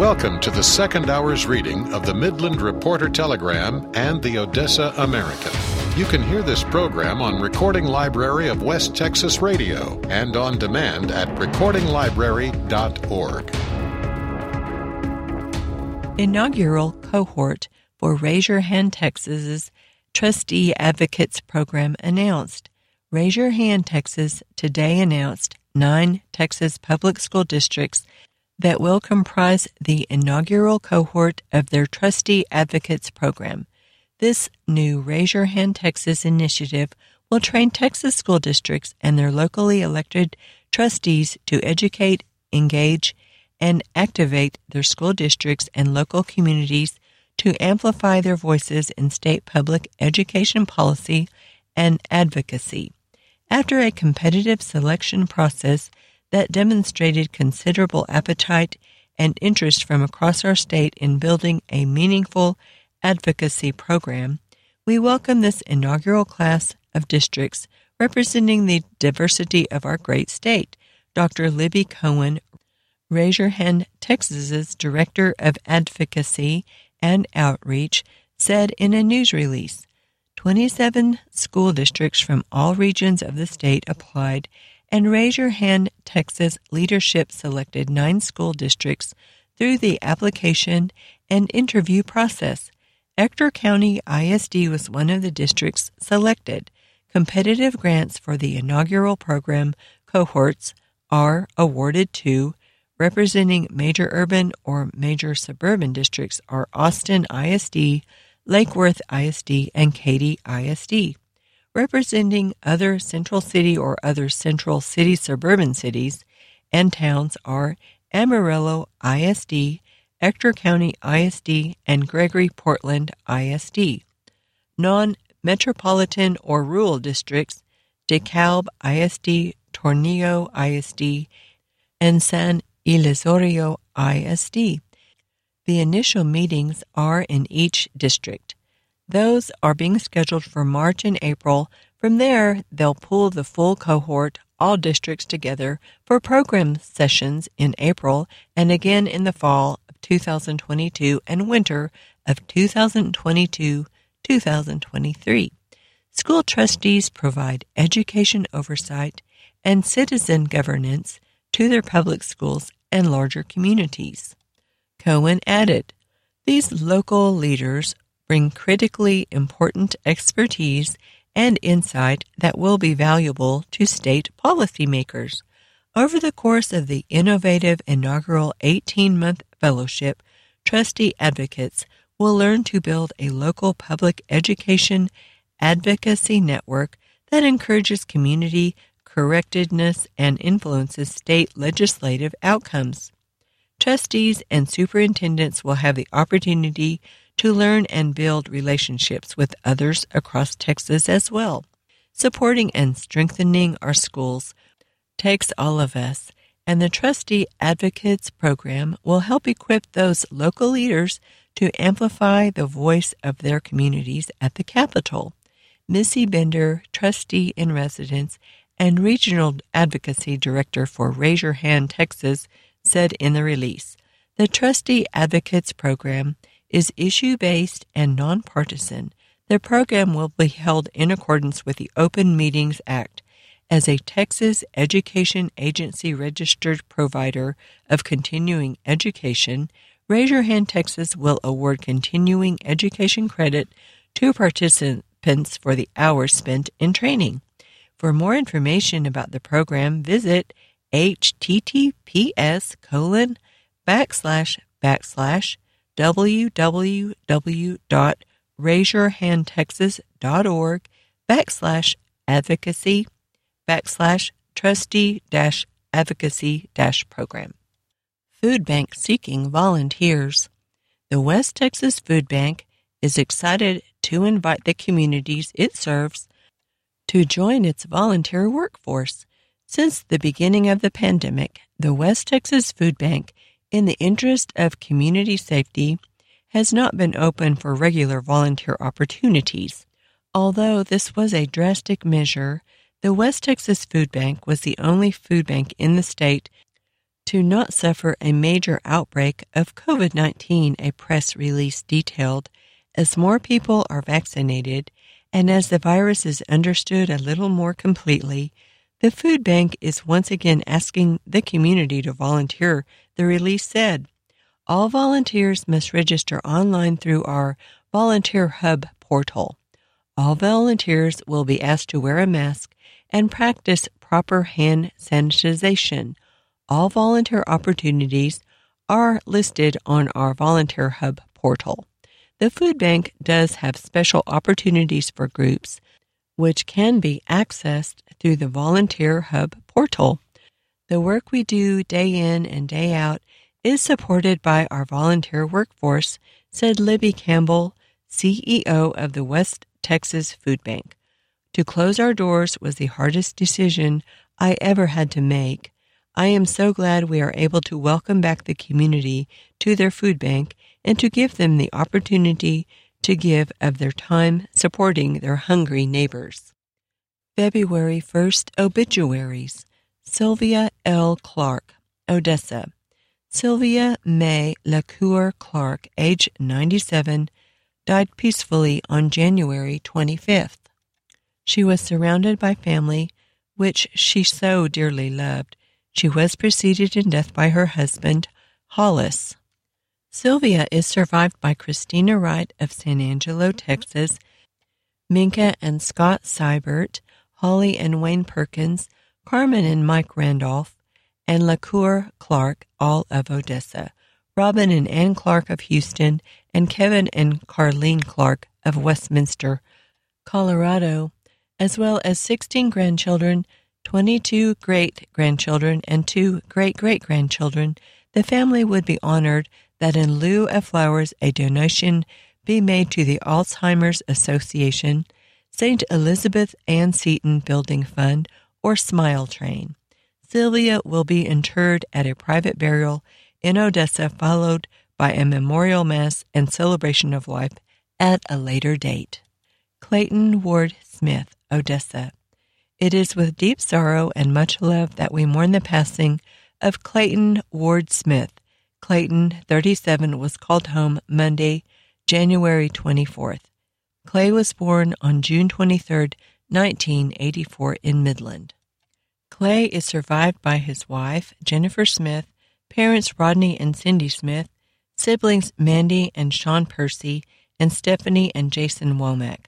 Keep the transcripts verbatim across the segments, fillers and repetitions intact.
Welcome to the second hour's reading of the Midland Reporter Telegram and the Odessa American. You can hear this program on Recording Library of West Texas Radio and on demand at recording library dot org. Inaugural cohort for Raise Your Hand Texas's Trustee Advocates Program announced. Raise Your Hand Texas today announced nine Texas public school districts that will comprise the inaugural cohort of their Trustee Advocates Program. This new Raise Your Hand Texas initiative will train Texas school districts and their locally elected trustees to educate, engage, and activate their school districts and local communities to amplify their voices in state public education policy and advocacy. After a competitive selection process that demonstrated considerable appetite and interest from across our state in building a meaningful advocacy program, we welcome this inaugural class of districts representing the diversity of our great state. Doctor Libby Cohen, Raise Your Hand Texas's Director of Advocacy and Outreach, said in a news release, twenty-seven school districts from all regions of the state applied, and Raise Your Hand Texas leadership selected nine school districts through the application and interview process. Ector County I S D was one of the districts selected. Competitive grants for the inaugural program cohorts are awarded to, representing major urban or major suburban districts are Austin I S D, Lake Worth I S D, and Katy I S D. Representing other central city or other central city suburban cities and towns are Amarillo I S D, Ector County I S D, and Gregory Portland I S D. Non-metropolitan or rural districts, DeKalb I S D, Tornillo I S D, and San Elizorio I S D. The initial meetings are in each district. Those are being scheduled for March and April. From there, they'll pool the full cohort, all districts together, for program sessions in April and again in the fall of two thousand twenty-two and winter of two thousand twenty-two to two thousand twenty-three. School trustees provide education oversight and citizen governance to their public schools and larger communities. Cohen added, these local leaders bring critically important expertise and insight that will be valuable to state policymakers. Over the course of the innovative inaugural eighteen-month fellowship, trustee advocates will learn to build a local public education advocacy network that encourages community correctedness and influences state legislative outcomes. Trustees and superintendents will have the opportunity to learn and build relationships with others across Texas as well. Supporting and strengthening our schools takes all of us, and the Trustee Advocates Program will help equip those local leaders to amplify the voice of their communities at the Capitol. Missy Bender, Trustee in Residence and Regional Advocacy Director for Raise Your Hand Texas, said in the release, the Trustee Advocates Program is issue-based and nonpartisan. The program will be held in accordance with the Open Meetings Act. As a Texas Education Agency registered provider of continuing education, Raise Your Hand Texas will award continuing education credit to participants for the hours spent in training. For more information about the program, visit https colon backslash backslash www.raiseyourhandtexas.org backslash advocacy backslash trustee dash advocacy dash program. Food Bank seeking volunteers. The West Texas Food Bank is excited to invite the communities it serves to join its volunteer workforce. Since the beginning of the pandemic, the West Texas Food Bank, in the interest of community safety, has not been open for regular volunteer opportunities. Although this was a drastic measure, the West Texas Food Bank was the only food bank in the state To not suffer a major outbreak of COVID nineteen, a press release detailed, as more people are vaccinated and as the virus is understood a little more completely, the food bank is once again asking the community to volunteer, the release said. All volunteers must register online through our Volunteer Hub portal. All volunteers will be asked to wear a mask and practice proper hand sanitization. All volunteer opportunities are listed on our Volunteer Hub portal. The food bank does have special opportunities for groups, which can be accessed through the Volunteer Hub portal. The work we do day in and day out is supported by our volunteer workforce, said Libby Campbell, C E O of the West Texas Food Bank. To close our doors was the hardest decision I ever had to make. I am so glad we are able to welcome back the community to their food bank and to give them the opportunity to give of their time supporting their hungry neighbors. February first obituaries. Sylvia L. Clark, Odessa. Sylvia May LaCour Clark, age ninety-seven, died peacefully on January twenty-fifth. She was surrounded by family, which she so dearly loved. She was preceded in death by her husband, Hollis. Sylvia is survived by Christina Wright of San Angelo, Texas, Minka and Scott Seibert, Holly and Wayne Perkins, Carmen and Mike Randolph, and LaCour Clark, all of Odessa, Robin and Ann Clark of Houston, and Kevin and Carlene Clark of Westminster, Colorado, as well as sixteen grandchildren, twenty-two great-grandchildren, and two great-great-grandchildren. The family would be honored that in lieu of flowers a donation be made to the Alzheimer's Association, Saint Elizabeth Ann Seton Building Fund, or Smile Train. Sylvia will be interred at a private burial in Odessa, followed by a memorial mass and celebration of life at a later date. Clayton Ward Smith, Odessa. It is with deep sorrow and much love that we mourn the passing of Clayton Ward Smith. Clayton, thirty-seven, was called home Monday, January twenty-fourth. Clay was born on June twenty-third, nineteen eighty-four, in Midland. Clay is survived by his wife, Jennifer Smith, parents Rodney and Cindy Smith, siblings Mandy and Sean Percy, and Stephanie and Jason Womack,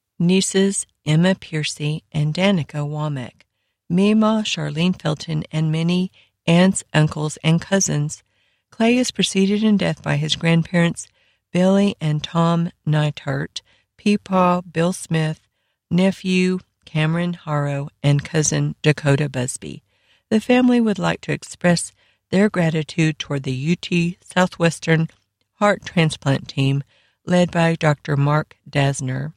nieces Emma Piercy and Danica Womack, Mima, Charlene Felton, and many aunts, uncles, and cousins. Clay is preceded in death by his grandparents, Billy and Tom Neithart, Peepaw Bill Smith, nephew Cameron Harrow, and cousin Dakota Busby. The family would like to express their gratitude toward the U T Southwestern Heart Transplant Team, led by Doctor Mark Dasner,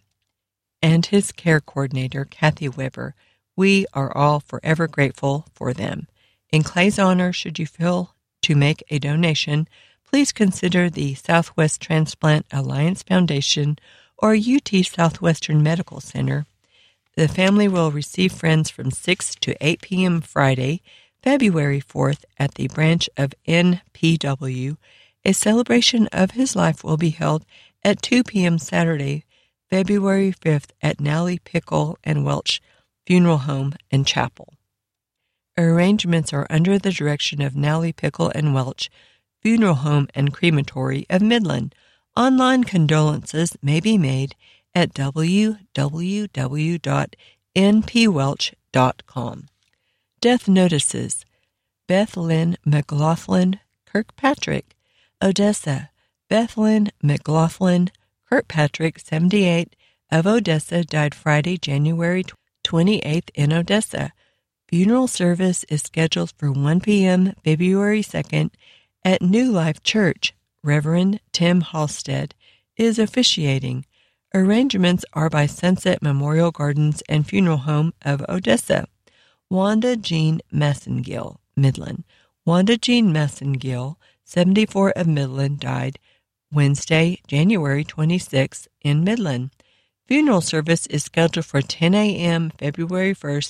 and his care coordinator, Kathy Weber. We are all forever grateful for them. In Clay's honor, should you feel to make a donation, please consider the Southwest Transplant Alliance Foundation or U T Southwestern Medical Center. The family will receive friends from six to eight p.m. Friday, February fourth, at the branch of N P W. A celebration of his life will be held at two p.m. Saturday, February fifth, at Nally Pickle and Welch Funeral Home and Chapel. Arrangements are under the direction of Nally Pickle and Welch Funeral Home and Crematory of Midland. Online condolences may be made at w w w dot n p welch dot com. Death notices. Beth Lynn McLaughlin Kirkpatrick, Odessa. Beth Lynn McLaughlin Kirkpatrick, seventy-eight, of Odessa, died Friday, January twenty-eighth, in Odessa. Funeral service is scheduled for one p.m. February second at New Life Church. Reverend Tim Halstead is officiating. Arrangements are by Sunset Memorial Gardens and Funeral Home of Odessa. Wanda Jean Massengill, Midland. Wanda Jean Massengill, seventy-four, of Midland, died Wednesday, January twenty-sixth, in Midland. Funeral service is scheduled for ten a.m. February first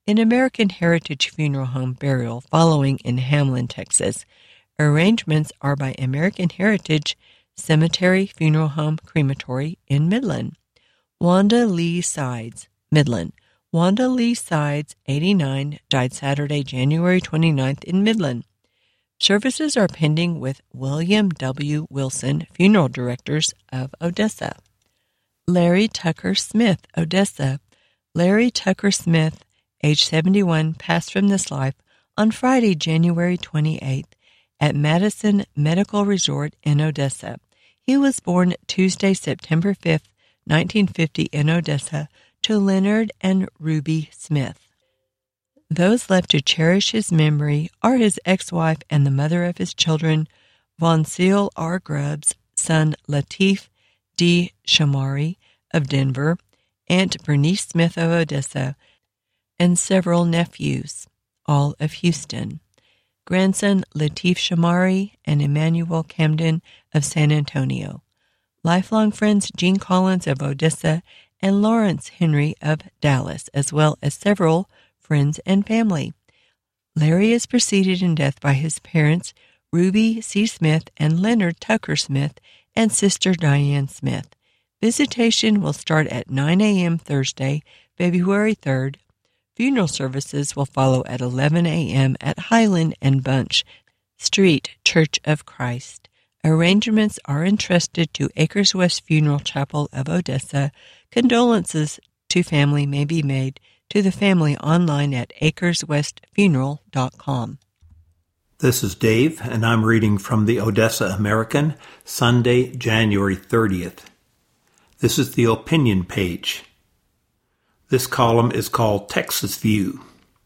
an American Heritage Funeral Home burial following in Hamlin, Texas. Arrangements are by American Heritage Cemetery Funeral Home Crematory in Midland. Wanda Lee Sides, Midland. Wanda Lee Sides, eighty-nine, died Saturday, January twenty-ninth in Midland. Services are pending with William W. Wilson, funeral directors of Odessa. Larry Tucker Smith, Odessa. Larry Tucker Smith, age seventy-one, passed from this life on Friday, January twenty-eighth at Madison Medical Resort in Odessa. He was born Tuesday, September fifth, nineteen fifty in Odessa to Leonard and Ruby Smith. Those left to cherish his memory are his ex-wife and the mother of his children, Von Seal R. Grubbs, son Latif D. Shamari of Denver, Aunt Bernice Smith of Odessa, and several nephews, all of Houston. Grandson Latif Shamari and Emmanuel Camden of San Antonio. Lifelong friends Gene Collins of Odessa and Lawrence Henry of Dallas, as well as several friends and family. Larry is preceded in death by his parents, Ruby C. Smith and Leonard Tucker Smith, and sister Diane Smith. Visitation will start at nine a.m. Thursday, February third. Funeral services will follow at eleven a.m. at Highland and Bunch Street, Church of Christ. Arrangements are entrusted to Acres West Funeral Chapel of Odessa. Condolences to family may be made to the family online at acres west funeral dot com. This is Dave, and I'm reading from the Odessa American, Sunday, January thirtieth. This is the opinion page. This column is called Texas View.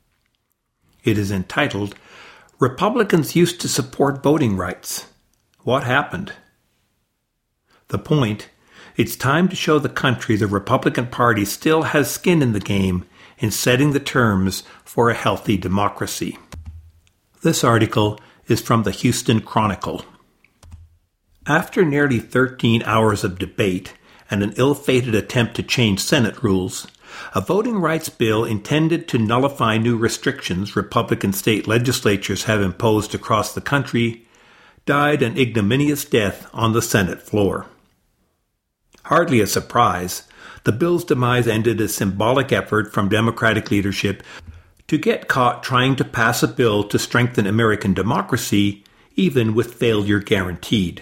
It is entitled, Republicans Used to Support Voting Rights. What happened? The point, it's time to show the country the Republican Party still has skin in the game in setting the terms for a healthy democracy. This article is from the Houston Chronicle. After nearly thirteen hours of debate and an ill-fated attempt to change Senate rules, a voting rights bill intended to nullify new restrictions Republican state legislatures have imposed across the country died an ignominious death on the Senate floor. Hardly a surprise, the bill's demise ended a symbolic effort from Democratic leadership to get caught trying to pass a bill to strengthen American democracy, even with failure guaranteed.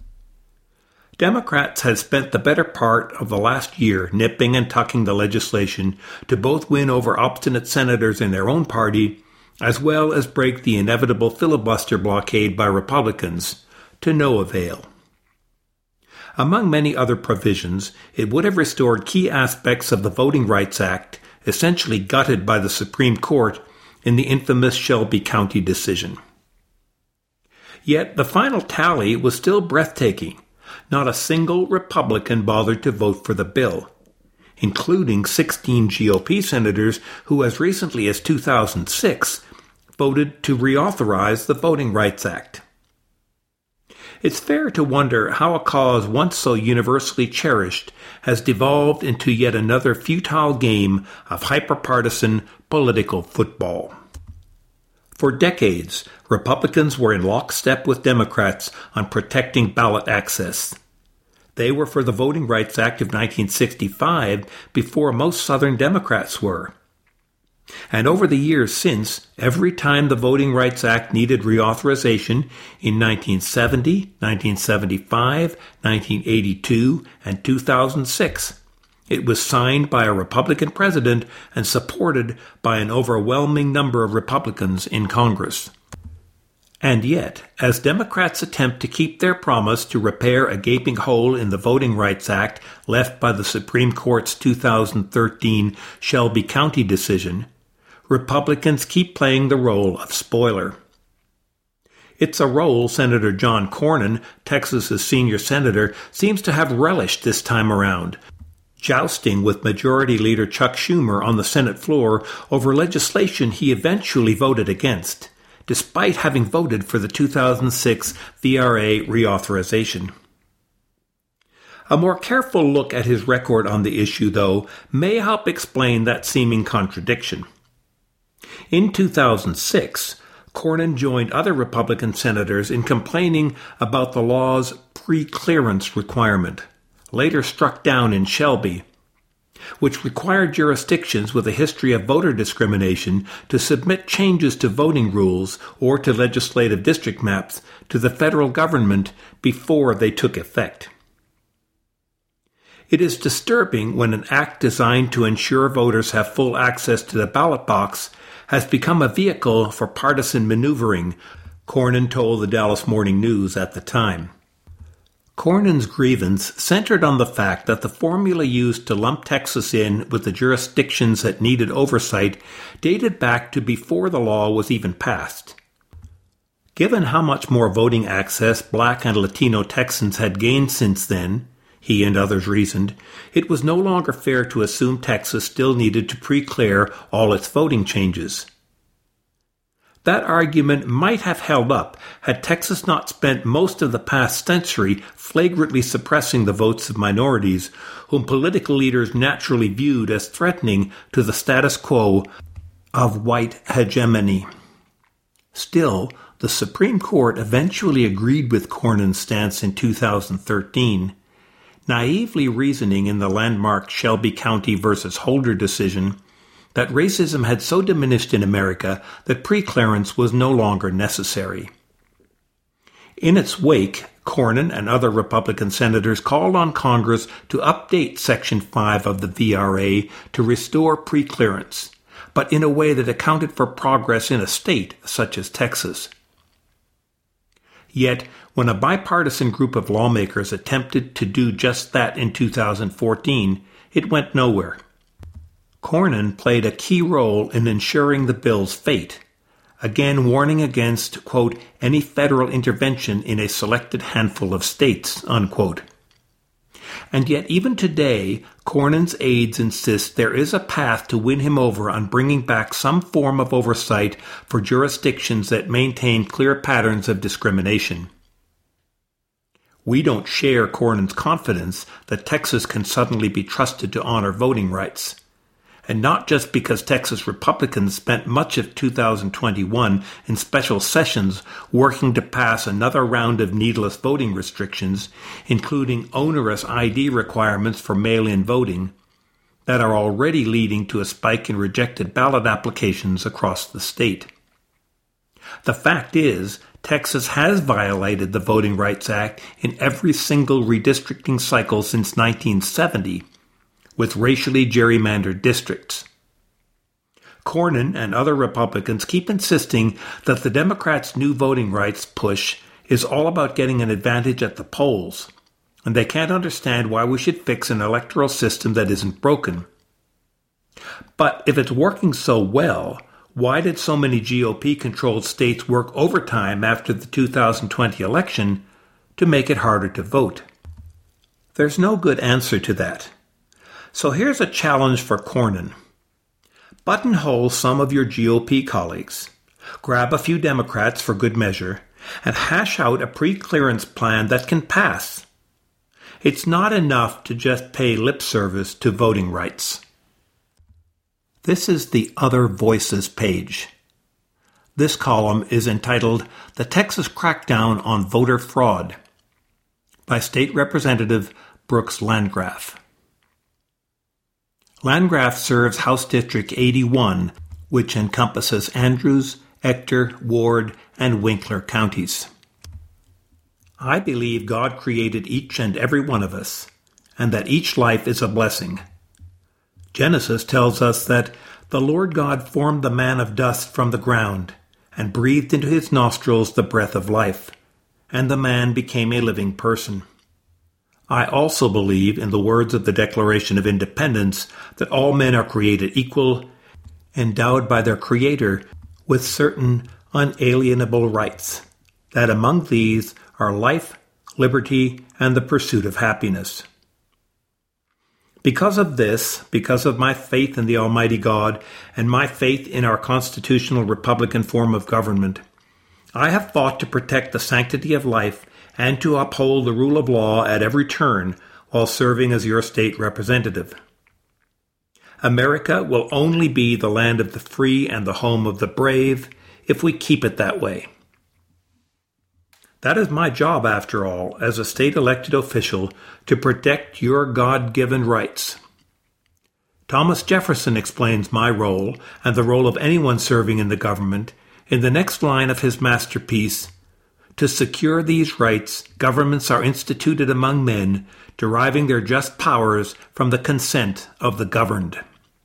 Democrats had spent the better part of the last year nipping and tucking the legislation to both win over obstinate senators in their own party, as well as break the inevitable filibuster blockade by Republicans, to no avail. Among many other provisions, it would have restored key aspects of the Voting Rights Act, essentially gutted by the Supreme Court in the infamous Shelby County decision. Yet the final tally was still breathtaking. Not a single Republican bothered to vote for the bill, including sixteen G O P senators who, as recently as two thousand six, voted to reauthorize the Voting Rights Act. It's fair to wonder how a cause once so universally cherished has devolved into yet another futile game of hyperpartisan political football. For decades, Republicans were in lockstep with Democrats on protecting ballot access. They were for the Voting Rights Act of nineteen sixty-five before most Southern Democrats were. And over the years since, every time the Voting Rights Act needed reauthorization in nineteen seventy, nineteen seventy-five, nineteen eighty-two, and two thousand six, it was signed by a Republican president and supported by an overwhelming number of Republicans in Congress. And yet, as Democrats attempt to keep their promise to repair a gaping hole in the Voting Rights Act left by the Supreme Court's two thousand thirteen Shelby County decision, Republicans keep playing the role of spoiler. It's a role Senator John Cornyn, Texas's senior senator, seems to have relished this time around, jousting with Majority Leader Chuck Schumer on the Senate floor over legislation he eventually voted against, despite having voted for the two thousand six V R A reauthorization. A more careful look at his record on the issue, though, may help explain that seeming contradiction. In two thousand six, Cornyn joined other Republican senators in complaining about the law's pre-clearance requirement, later struck down in Shelby, which required jurisdictions with a history of voter discrimination to submit changes to voting rules or to legislative district maps to the federal government before they took effect. It is disturbing when an act designed to ensure voters have full access to the ballot box has become a vehicle for partisan maneuvering, Cornyn told the Dallas Morning News at the time. Cornyn's grievance centered on the fact that the formula used to lump Texas in with the jurisdictions that needed oversight dated back to before the law was even passed. Given how much more voting access Black and Latino Texans had gained since then, he and others reasoned, it was no longer fair to assume Texas still needed to pre-clear all its voting changes. That argument might have held up had Texas not spent most of the past century flagrantly suppressing the votes of minorities, whom political leaders naturally viewed as threatening to the status quo of white hegemony. Still, the Supreme Court eventually agreed with Cornyn's stance in two thousand thirteen, naively reasoning in the landmark Shelby County versus Holder decision that racism had so diminished in America that preclearance was no longer necessary. In its wake, Cornyn and other Republican senators called on Congress to update Section five of the V R A to restore preclearance, but in a way that accounted for progress in a state such as Texas. Yet, when a bipartisan group of lawmakers attempted to do just that in two thousand fourteen, it went nowhere. Cornyn played a key role in ensuring the bill's fate, again warning against, quote, any federal intervention in a selected handful of states, unquote. And yet even today, Cornyn's aides insist there is a path to win him over on bringing back some form of oversight for jurisdictions that maintain clear patterns of discrimination. We don't share Cornyn's confidence that Texas can suddenly be trusted to honor voting rights. And not just because Texas Republicans spent much of two thousand twenty-one in special sessions working to pass another round of needless voting restrictions, including onerous I D requirements for mail-in voting, that are already leading to a spike in rejected ballot applications across the state. The fact is, Texas has violated the Voting Rights Act in every single redistricting cycle since nineteen seventy, with racially gerrymandered districts. Cornyn and other Republicans keep insisting that the Democrats' new voting rights push is all about getting an advantage at the polls, and they can't understand why we should fix an electoral system that isn't broken. But if it's working so well, why did so many G O P-controlled states work overtime after the two thousand twenty election to make it harder to vote? There's no good answer to that. So here's a challenge for Cornyn. Buttonhole some of your G O P colleagues, grab a few Democrats for good measure, and hash out a pre-clearance plan that can pass. It's not enough to just pay lip service to voting rights. This is the Other Voices page. This column is entitled The Texas Crackdown on Voter Fraud by State Representative Brooks Landgraf. Landgraf serves House District eighty-one, which encompasses Andrews, Ector, Ward, and Winkler counties. I believe God created each and every one of us, and that each life is a blessing. Genesis tells us that the Lord God formed the man of dust from the ground, and breathed into his nostrils the breath of life, and the man became a living person. I also believe in the words of the Declaration of Independence that all men are created equal, endowed by their Creator with certain unalienable rights, that among these are life, liberty, and the pursuit of happiness. Because of this, because of my faith in the Almighty God and my faith in our constitutional republican form of government, I have fought to protect the sanctity of life and to uphold the rule of law at every turn while serving as your state representative. America will only be the land of the free and the home of the brave if we keep it that way. That is my job, after all, as a state-elected official, to protect your God-given rights. Thomas Jefferson explains my role, and the role of anyone serving in the government, in the next line of his masterpiece, "To secure these rights, governments are instituted among men, deriving their just powers from the consent of the governed."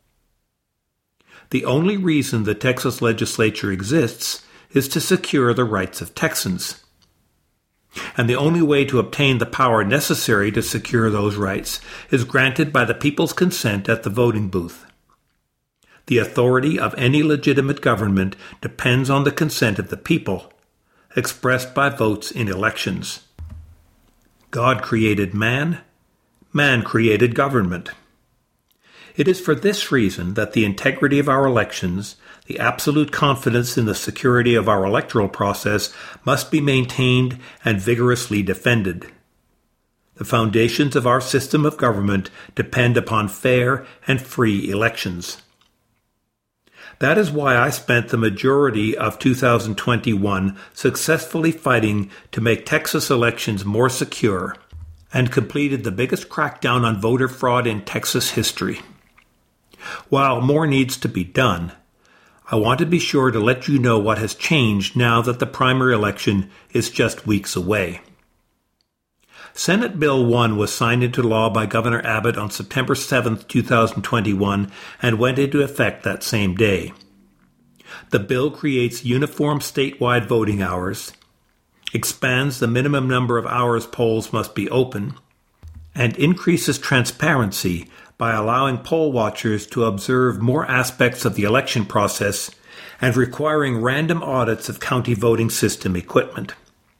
The only reason the Texas legislature exists is to secure the rights of Texans. And the only way to obtain the power necessary to secure those rights is granted by the people's consent at the voting booth. The authority of any legitimate government depends on the consent of the people, expressed by votes in elections. God created man, man created government. It is for this reason that the integrity of our elections, the absolute confidence in the security of our electoral process, must be maintained and vigorously defended. The foundations of our system of government depend upon fair and free elections. That is why I spent the majority of two thousand twenty-one successfully fighting to make Texas elections more secure, and completed the biggest crackdown on voter fraud in Texas history. While more needs to be done, I want to be sure to let you know what has changed now that the primary election is just weeks away. Senate Bill one was signed into law by Governor Abbott on September seventh, two thousand twenty-one, and went into effect that same day. The bill creates uniform statewide voting hours, expands the minimum number of hours polls must be open, and increases transparency by allowing poll watchers to observe more aspects of the election process and requiring random audits of county voting system equipment.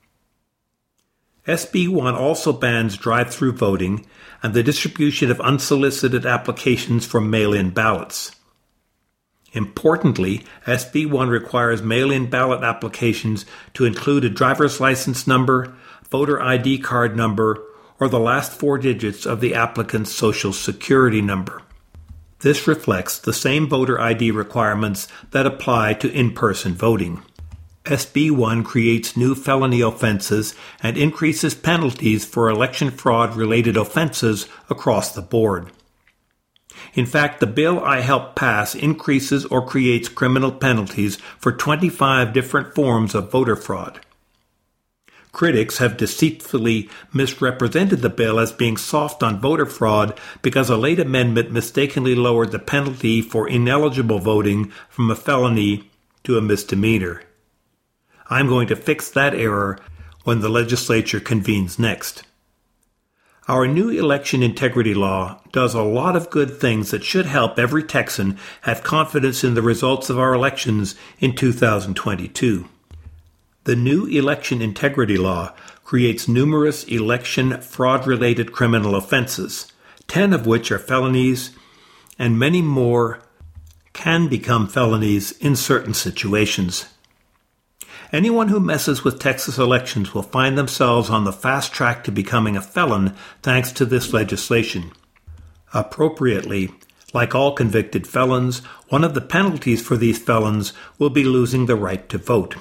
S B one also bans drive-through voting and the distribution of unsolicited applications for mail-in ballots. Importantly, S B one requires mail-in ballot applications to include a driver's license number, voter I D card number, or the last four digits of the applicant's social security number. This reflects the same voter I D requirements that apply to in-person voting. S B one creates new felony offenses and increases penalties for election fraud-related offenses across the board. In fact, the bill I helped pass increases or creates criminal penalties for twenty-five different forms of voter fraud. Critics have deceitfully misrepresented the bill as being soft on voter fraud because a late amendment mistakenly lowered the penalty for ineligible voting from a felony to a misdemeanor. I'm going to fix that error when the legislature convenes next. Our new election integrity law does a lot of good things that should help every Texan have confidence in the results of our elections in two thousand twenty-two. The new election integrity law creates numerous election fraud-related criminal offenses, ten of which are felonies, and many more can become felonies in certain situations. Anyone who messes with Texas elections will find themselves on the fast track to becoming a felon thanks to this legislation. Appropriately, like all convicted felons, one of the penalties for these felons will be losing the right to vote.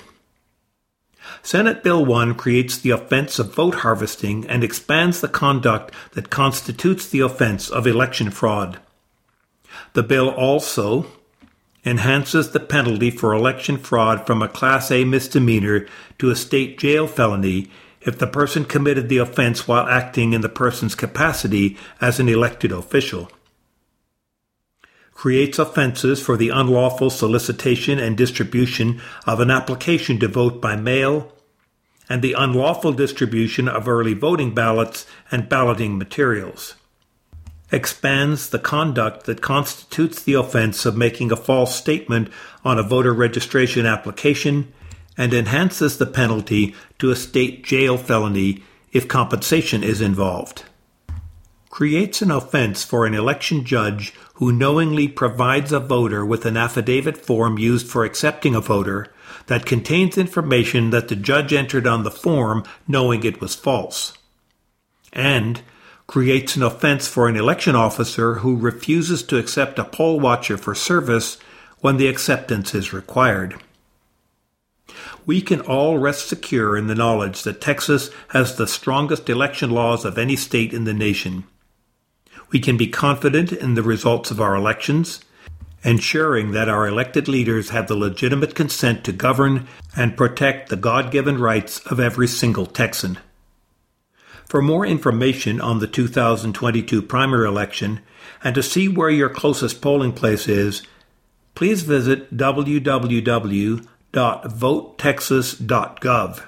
Senate Bill one creates the offense of vote harvesting and expands the conduct that constitutes the offense of election fraud. The bill also enhances the penalty for election fraud from a Class A misdemeanor to a state jail felony if the person committed the offense while acting in the person's capacity as an elected official. Creates offenses for the unlawful solicitation and distribution of an application to vote by mail, and the unlawful distribution of early voting ballots and balloting materials. Expands the conduct that constitutes the offense of making a false statement on a voter registration application, and enhances the penalty to a state jail felony if compensation is involved. Creates an offense for an election judge who knowingly provides a voter with an affidavit form used for accepting a voter that contains information that the judge entered on the form knowing it was false. And creates an offense for an election officer who refuses to accept a poll watcher for service when the acceptance is required. We can all rest secure in the knowledge that Texas has the strongest election laws of any state in the nation. We can be confident in the results of our elections, ensuring that our elected leaders have the legitimate consent to govern and protect the God-given rights of every single Texan. For more information on the two thousand twenty-two primary election and to see where your closest polling place is, please visit w w w dot vote texas dot gov.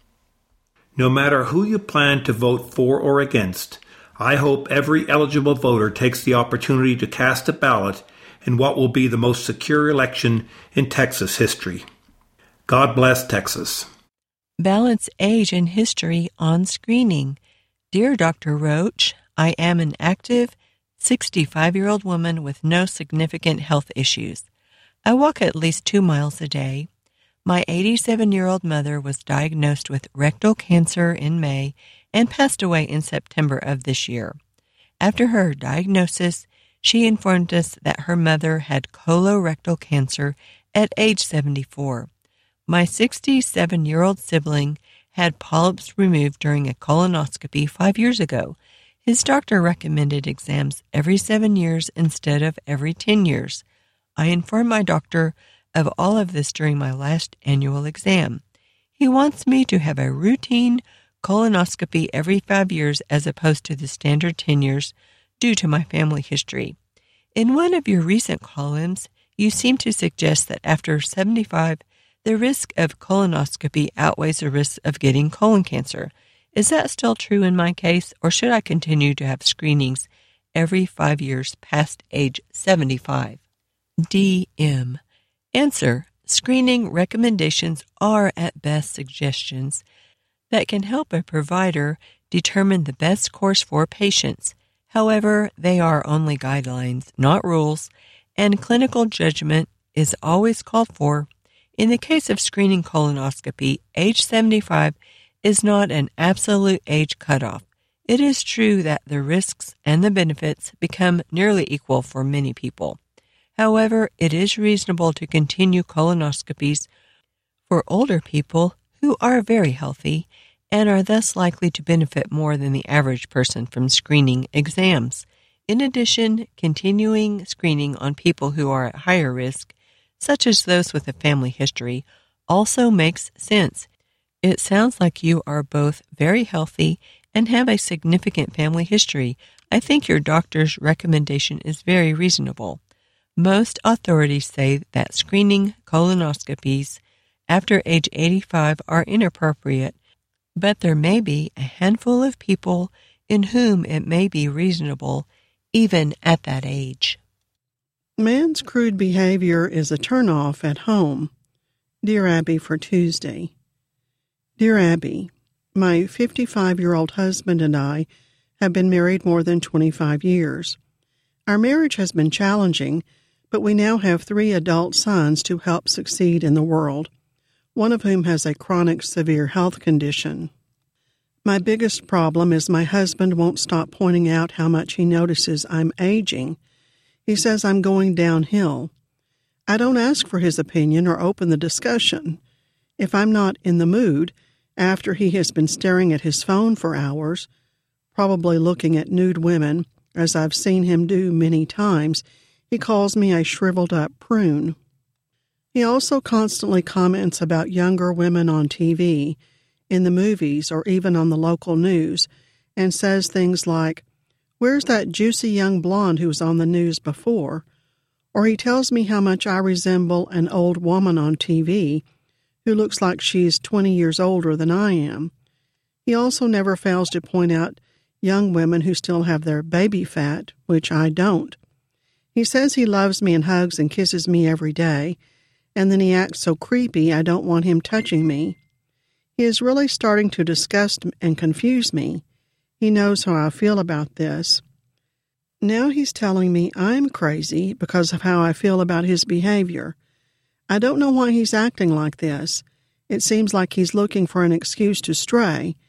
No matter who you plan to vote for or against, I hope every eligible voter takes the opportunity to cast a ballot in what will be the most secure election in Texas history. God bless Texas. Balance age and history on screening. Dear Doctor Roach, I am an active, sixty-five-year-old woman with no significant health issues. I walk at least two miles a day. My eighty-seven-year-old mother was diagnosed with rectal cancer in May and passed away in September of this year. After her diagnosis, she informed us that her mother had colorectal cancer at age seventy-four. My sixty-seven-year-old sibling had polyps removed during a colonoscopy five years ago. His doctor recommended exams every seven years instead of every ten years. I informed my doctor of all of this during my last annual exam. He wants me to have a routine colonoscopy every five years as opposed to the standard ten years due to my family history. In one of your recent columns, you seem to suggest that after seventy-five, the risk of colonoscopy outweighs the risk of getting colon cancer. Is that still true in my case, or should I continue to have screenings every five years past age seventy-five? D M. Answer. Screening recommendations are at best suggestions that can help a provider determine the best course for patients. However, they are only guidelines, not rules, and clinical judgment is always called for. In the case of screening colonoscopy, age seventy-five is not an absolute age cutoff. It is true that the risks and the benefits become nearly equal for many people. However, it is reasonable to continue colonoscopies for older people who are very healthy and are thus likely to benefit more than the average person from screening exams. In addition, continuing screening on people who are at higher risk, such as those with a family history, also makes sense. It sounds like you are both very healthy and have a significant family history. I think your doctor's recommendation is very reasonable. Most authorities say that screening colonoscopies after age eighty-five are inappropriate, but there may be a handful of people in whom it may be reasonable even at that age. Man's crude behavior is a turnoff at home. Dear Abby for Tuesday. Dear Abby, my fifty-five-year-old husband and I have been married more than twenty-five years. Our marriage has been challenging, but we now have three adult sons to help succeed in the world, one of whom has a chronic severe health condition. My biggest problem is my husband won't stop pointing out how much he notices I'm aging. He says I'm going downhill. I don't ask for his opinion or open the discussion. If I'm not in the mood, after he has been staring at his phone for hours, probably looking at nude women, as I've seen him do many times, he calls me a shriveled-up prune. He also constantly comments about younger women on T V, in the movies, or even on the local news, and says things like, "Where's that juicy young blonde who was on the news before?" Or he tells me how much I resemble an old woman on T V who looks like she's twenty years older than I am. He also never fails to point out young women who still have their baby fat, which I don't. He says he loves me and hugs and kisses me every day, and then he acts so creepy I don't want him touching me. He is really starting to disgust and confuse me. He knows how I feel about this. Now he's telling me I'm crazy because of how I feel about his behavior. I don't know why he's acting like this. It seems like he's looking for an excuse to stray,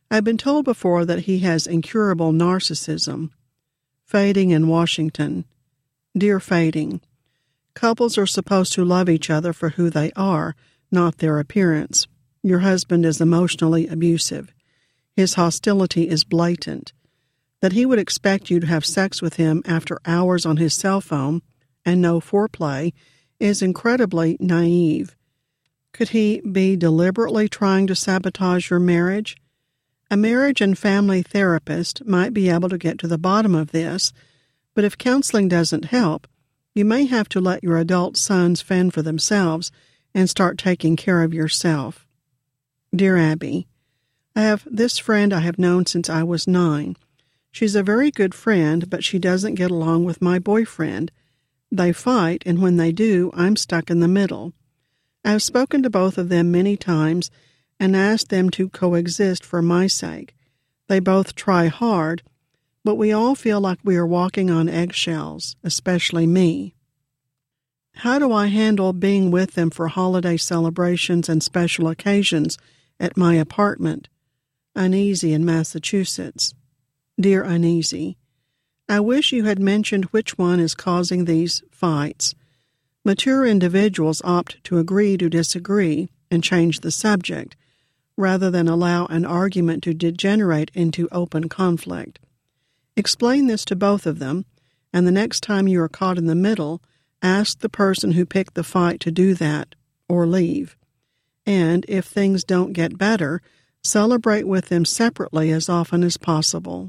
I've been told before that he has incurable narcissism. Fading in Washington. Dear Fading, couples are supposed to love each other for who they are, not their appearance. Your husband is emotionally abusive. His hostility is blatant. That he would expect you to have sex with him after hours on his cell phone and no foreplay is incredibly naive. Could he be deliberately trying to sabotage your marriage? A marriage and family therapist might be able to get to the bottom of this, but if counseling doesn't help, you may have to let your adult sons fend for themselves and start taking care of yourself. Dear Abby, I have this friend I have known since I was nine. She's a very good friend, but she doesn't get along with my boyfriend. They fight, and when they do, I'm stuck in the middle. I've spoken to both of them many times and asked them to coexist for my sake. They both try hard, but we all feel like we are walking on eggshells, especially me. How do I handle being with them for holiday celebrations and special occasions at my apartment? Uneasy in Massachusetts. Dear Uneasy, I wish you had mentioned which one is causing these fights. Mature individuals opt to agree to disagree and change the subject, rather than allow an argument to degenerate into open conflict. Explain this to both of them, and the next time you are caught in the middle, ask the person who picked the fight to do that, or leave. And if things don't get better, celebrate with them separately as often as possible.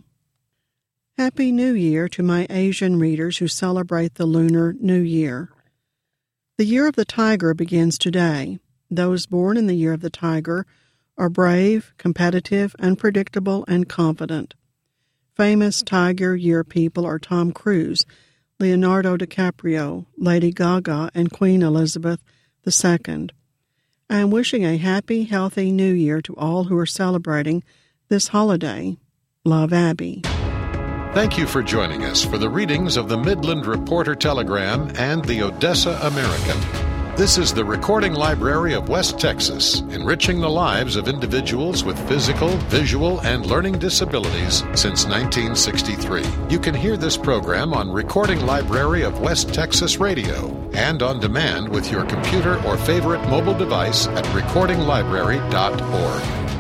Happy New Year to my Asian readers who celebrate the Lunar New Year. The Year of the Tiger begins today. Those born in the Year of the Tiger are brave, competitive, unpredictable, and confident. Famous Tiger Year people are Tom Cruise, Leonardo DiCaprio, Lady Gaga, and Queen Elizabeth the Second. I am wishing a happy, healthy New Year to all who are celebrating this holiday. Love, Abby. Thank you for joining us for the readings of the Midland Reporter Telegram and the Odessa American. This is the Recording Library of West Texas, enriching the lives of individuals with physical, visual, and learning disabilities since nineteen sixty-three. You can hear this program on Recording Library of West Texas Radio and on demand with your computer or favorite mobile device at recording library dot org.